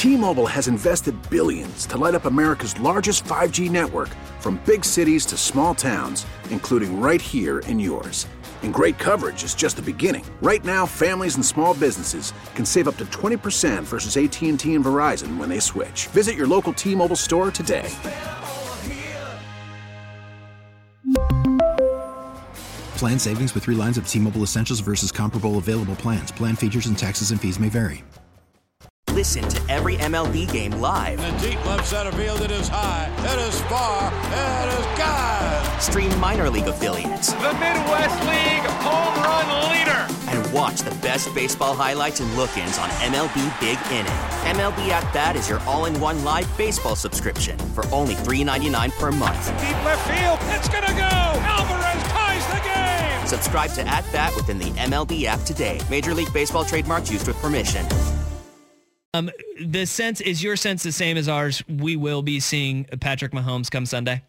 T-Mobile has invested billions to light up America's largest 5G network, from big cities to small towns, including right here in yours. And great coverage is just the beginning. Right now, families and small businesses can save up to 20% versus AT&T and Verizon when they switch. Visit your local T-Mobile store today. Plan savings with 3 lines of T-Mobile Essentials versus comparable available plans. Plan features and taxes and fees may vary. Listen to every MLB game live. In the deep left center field, it is high, it is far, it is gone. Stream minor league affiliates. The Midwest League home run leader. And watch the best baseball highlights and look-ins on MLB Big Inning. MLB At Bat is your all-in-one live baseball subscription for only $3.99 per month. Deep left field, it's gonna go. Alvarez ties the game. Subscribe to At Bat within the MLB app today. Major League Baseball trademarks used with permission. The sense, is your sense the same as ours? We will be seeing Patrick Mahomes come Sunday?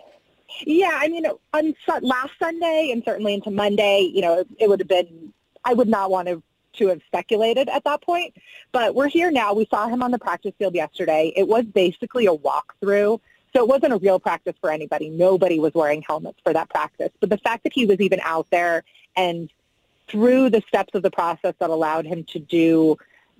Yeah, I mean, on last Sunday and certainly into Monday, it would have been, I would not want to have speculated at that point. But we're here now. We saw him on the practice field yesterday. It was basically a walkthrough. So it wasn't a real practice for anybody. Nobody was wearing helmets for that practice. But the fact that he was even out there and through the steps of the process that allowed him to do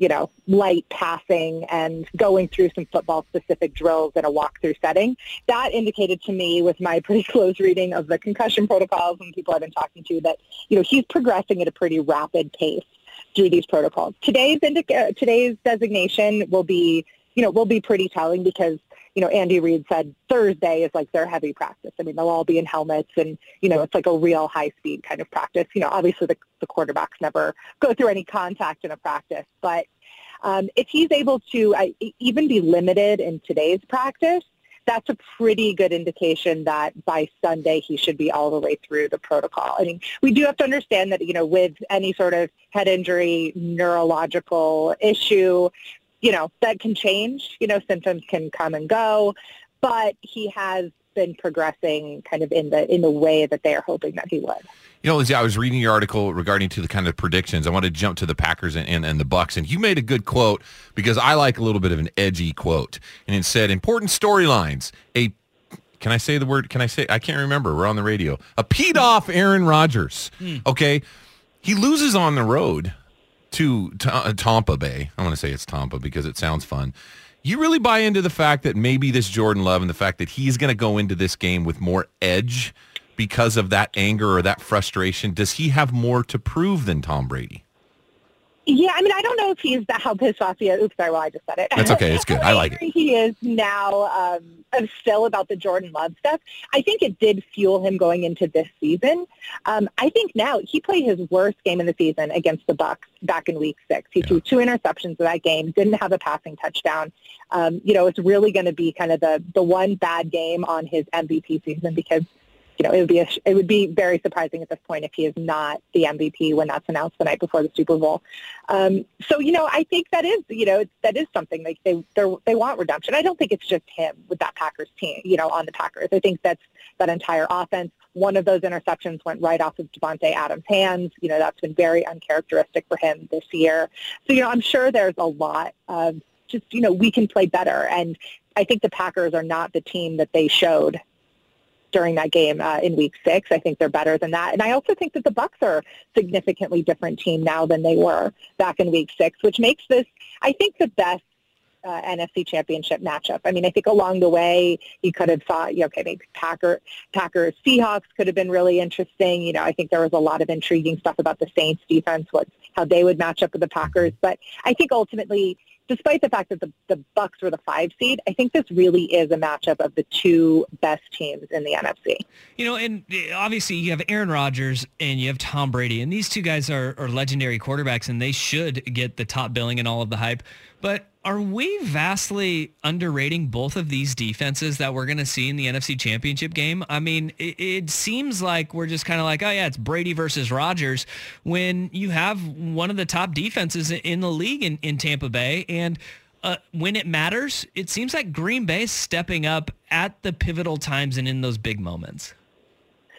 light passing and going through some football-specific drills in a walkthrough setting, that indicated to me, with my pretty close reading of the concussion protocols and people I've been talking to, that, he's progressing at a pretty rapid pace through these protocols. Today's designation will be pretty telling because, Andy Reid said Thursday is like their heavy practice. I mean, they'll all be in helmets and, it's like a real high-speed kind of practice. Obviously the quarterbacks never go through any contact in a practice. But if he's able to even be limited in today's practice, that's a pretty good indication that by Sunday he should be all the way through the protocol. I mean, we do have to understand that, with any sort of head injury, neurological issue, that can change, symptoms can come and go, but he has been progressing kind of in the way that they are hoping that he would. Lindsay, I was reading your article regarding to the kind of predictions. I want to jump to the Packers and the Bucks, and you made a good quote because I like a little bit of an edgy quote, and it said, important storylines, can I say the word? I can't remember. We're on the radio. A peed off Aaron Rodgers. Okay. He loses on the road to Tampa Bay. I want to say it's Tampa because it sounds fun. You really buy into the fact that maybe this Jordan Love and the fact that he's going to go into this game with more edge because of that anger or that frustration? Does he have more to prove than Tom Brady? Yeah, I mean, I don't know if he's how pissed off he is. Oops, sorry, well, I just said it. That's okay. It's good. I like it. He is now still about the Jordan Love stuff. I think it did fuel him going into this season. I think now he played his worst game of the season against the Bucks back in Week 6. He threw 2 interceptions in that game, didn't have a passing touchdown. It's really going to be kind of the one bad game on his MVP season because it would be very surprising at this point if he is not the MVP when that's announced the night before the Super Bowl. I think that is something like they want redemption. I don't think it's just him with that Packers team, on the Packers. I think that's that entire offense. One of those interceptions went right off of Devontae Adams' hands. That's been very uncharacteristic for him this year. So, I'm sure there's a lot of just, we can play better. And I think the Packers are not the team that they showed during that game in Week 6. I think they're better than that. And I also think that the Bucs are a significantly different team now than they were back in Week 6, which makes this, I think, the best NFC Championship matchup. I mean, I think along the way you could have thought, maybe Packers Seahawks could have been really interesting. I think there was a lot of intriguing stuff about the Saints defense, how they would match up with the Packers. But I think ultimately, despite the fact that the Bucs were the 5 seed, I think this really is a matchup of the 2 best teams in the NFC. And obviously you have Aaron Rodgers and you have Tom Brady, and these 2 guys are legendary quarterbacks, and they should get the top billing and all of the hype. But are we vastly underrating both of these defenses that we're going to see in the NFC Championship game? I mean, it seems like we're just kind of like, oh, yeah, it's Brady versus Rodgers, when you have one of the top defenses in the league in Tampa Bay. And when it matters, it seems like Green Bay is stepping up at the pivotal times and in those big moments.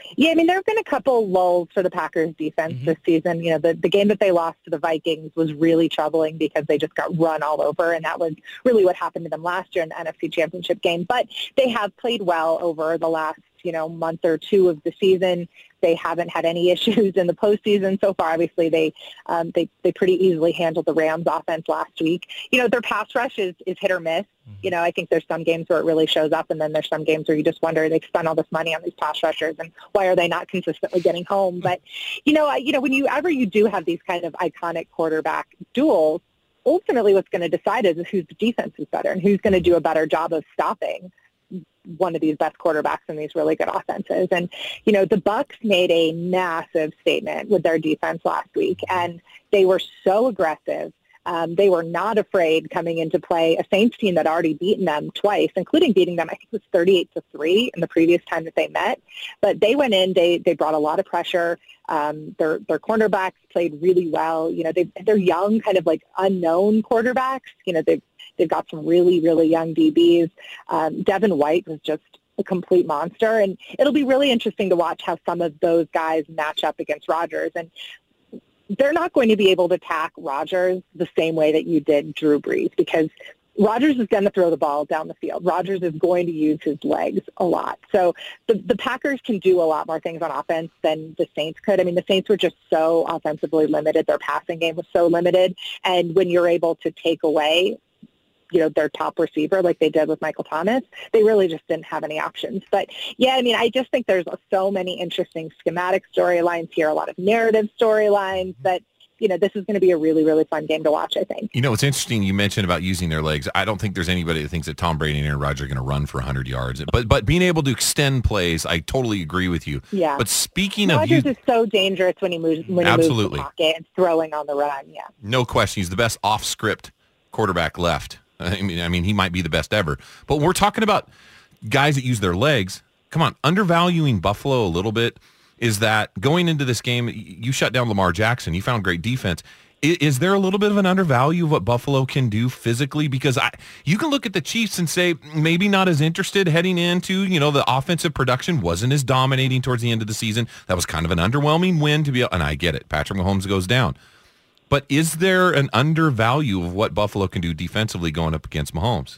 Yeah, I mean, there have been a couple lulls for the Packers defense this season. You know, the game that they lost to the Vikings was really troubling because they just got run all over, and that was really what happened to them last year in the NFC Championship game. But they have played well over the last, month or two of the season. They haven't had any issues in the postseason so far. Obviously, they pretty easily handled the Rams offense last week. Their pass rush is hit or miss. I think there's some games where it really shows up, and then there's some games where you just wonder, they've spent all this money on these pass rushers, and why are they not consistently getting home? But, whenever you do have these kind of iconic quarterback duels, ultimately what's going to decide is whose defense is better and who's going to do a better job of stopping one of these best quarterbacks in these really good offenses. And, the Bucs made a massive statement with their defense last week, and they were so aggressive. They were not afraid coming into play a Saints team that already beaten them twice, including beating them, I think it was 38-3 in the previous time that they met. But they went in, they brought a lot of pressure. Their cornerbacks played really well. They're young, kind of like unknown quarterbacks. They've got some really, really young DBs. Devin White was just a complete monster, and it'll be really interesting to watch how some of those guys match up against Rodgers. And they're not going to be able to attack Rodgers the same way that you did Drew Brees, because Rodgers is going to throw the ball down the field. Rodgers is going to use his legs a lot. So the Packers can do a lot more things on offense than the Saints could. I mean, the Saints were just so offensively limited. Their passing game was so limited. And when you're able to take away their top receiver like they did with Michael Thomas, they really just didn't have any options. But yeah, I mean, I just think there's so many interesting schematic storylines here, a lot of narrative storylines that, this is going to be a really, really fun game to watch, I think. It's interesting you mentioned about using their legs. I don't think there's anybody that thinks that Tom Brady and Aaron Rodgers are going to run for 100 yards. But being able to extend plays, I totally agree with you. Yeah. But speaking Rodgers of... is so dangerous when he moves the pocket and throwing on the run, yeah. No question. He's the best off-script quarterback left. I mean, he might be the best ever. But we're talking about guys that use their legs. Come on, undervaluing Buffalo a little bit is that going into this game, you shut down Lamar Jackson. You found great defense. Is there a little bit of an undervalue of what Buffalo can do physically? Because you can look at the Chiefs and say maybe not as interested heading into, the offensive production wasn't as dominating towards the end of the season. That was kind of an underwhelming win and I get it. Patrick Mahomes goes down. But is there an undervalue of what Buffalo can do defensively going up against Mahomes?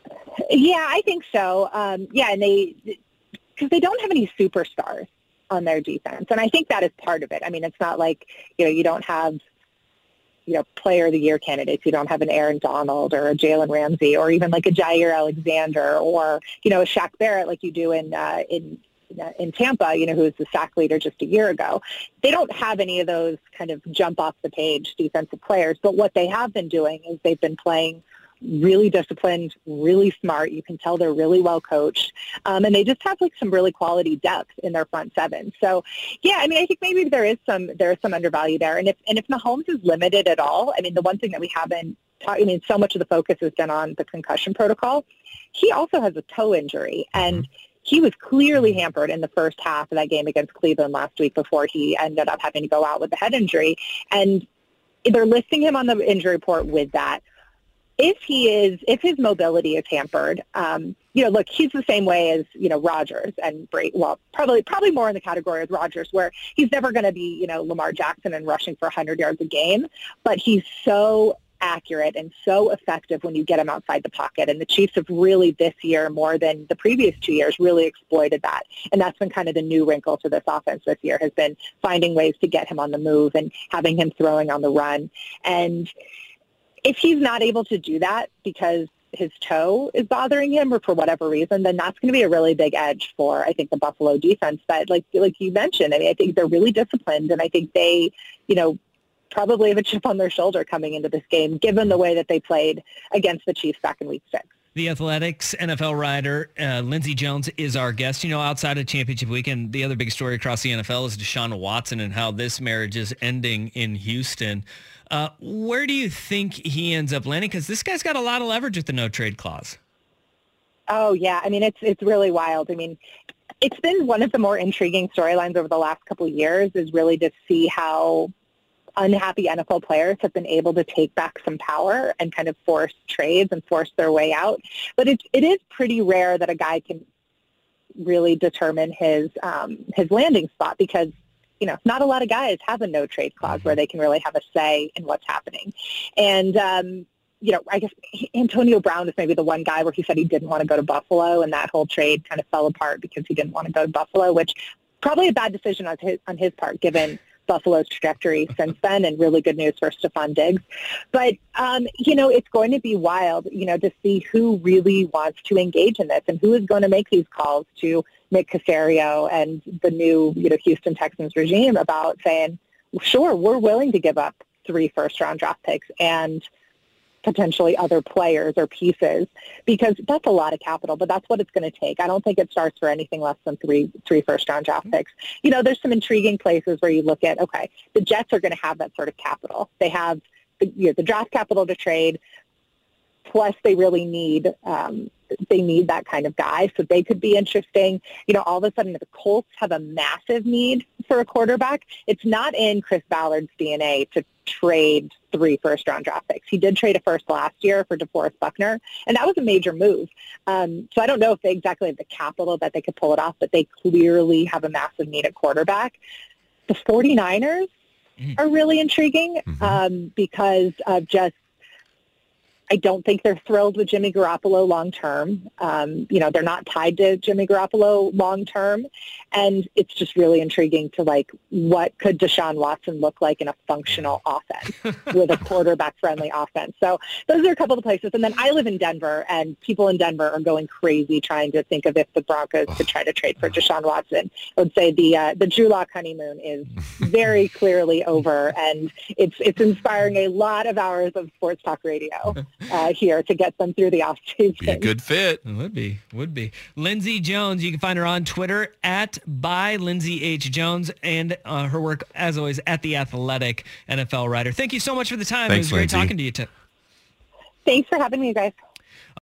Yeah, I think so. And because they don't have any superstars on their defense. And I think that is part of it. I mean, it's not like, you don't have, player of the year candidates. You don't have an Aaron Donald or a Jalen Ramsey or even like a Jair Alexander or, a Shaq Barrett like you do in Tampa, who was the sack leader just a year ago. They don't have any of those kind of jump off the page defensive players, but what they have been doing is they've been playing really disciplined, really smart. You can tell they're really well coached. And they just have like some really quality depth in their front seven. So yeah, I mean, I think maybe there is some undervalue there. And if Mahomes is limited at all, I mean, the one thing that we haven't so much of the focus has been on the concussion protocol. He also has a toe injury, and he was clearly hampered in the first half of that game against Cleveland last week before he ended up having to go out with a head injury. And they're listing him on the injury report with that. If his mobility is hampered, look, he's the same way as, Rodgers and Brady. Well, probably more in the category of Rodgers, where he's never going to be, Lamar Jackson and rushing for 100 yards a game, but he's so accurate and so effective when you get him outside the pocket. And the Chiefs have really this year, more than the previous 2 years, really exploited that. And that's been kind of the new wrinkle to this offense this year, has been finding ways to get him on the move and having him throwing on the run. And if he's not able to do that because his toe is bothering him or for whatever reason, then that's going to be a really big edge for, I think, the Buffalo defense. But like you mentioned, I mean, I think they're really disciplined, and I think they, probably have a chip on their shoulder coming into this game, given the way that they played against the Chiefs back in Week 6. The Athletics NFL writer, Lindsey Jones, is our guest. Outside of championship weekend, the other big story across the NFL is Deshaun Watson and how this marriage is ending in Houston. Where do you think he ends up landing? Because this guy's got a lot of leverage with the no-trade clause. Oh, yeah. I mean, it's really wild. I mean, it's been one of the more intriguing storylines over the last couple of years, is really to see how unhappy NFL players have been able to take back some power and kind of force trades and force their way out. But it is pretty rare that a guy can really determine his landing spot, because not a lot of guys have a no trade clause where they can really have a say in what's happening. And I guess Antonio Brown is maybe the one guy where he said he didn't want to go to Buffalo, and that whole trade kind of fell apart because he didn't want to go to Buffalo, which probably a bad decision on his part, given Buffalo's trajectory since then, and really good news for Stephon Diggs. But, it's going to be wild, to see who really wants to engage in this and who is going to make these calls to Nick Caserio and the new, Houston Texans regime about saying, sure, we're willing to give up 3 first-round draft picks and potentially other players or pieces, because that's a lot of capital, but that's what it's going to take. I don't think it starts for anything less than three first-round draft picks. There's some intriguing places where you look at, okay, the Jets are going to have that sort of capital. They have the draft capital to trade, plus they really need that kind of guy, so they could be interesting. All of a sudden the Colts have a massive need for a quarterback. It's not in Chris Ballard's DNA to trade 3 first-round draft picks. He did trade a first last year for DeForest Buckner, and that was a major move. So I don't know if they exactly have the capital that they could pull it off, but they clearly have a massive need at quarterback. The 49ers are really intriguing because of just, I don't think they're thrilled with Jimmy Garoppolo long-term. They're not tied to Jimmy Garoppolo long-term. And it's just really intriguing to, what could Deshaun Watson look like in a functional offense with a quarterback-friendly offense. So those are a couple of places. And then I live in Denver, and people in Denver are going crazy trying to think of if the Broncos could try to trade for Deshaun Watson. I would say the Drew Lock honeymoon is very clearly over, and it's inspiring a lot of hours of sports talk radio here to get them through the offseason. Be a good fit. It would be. Lindsey Jones, you can find her on Twitter by Lindsey H. Jones, and her work, as always, at The Athletic, NFL writer. Thank you so much for the time. Thanks, it was great Lindsey. talking to you. Thanks for having me, guys.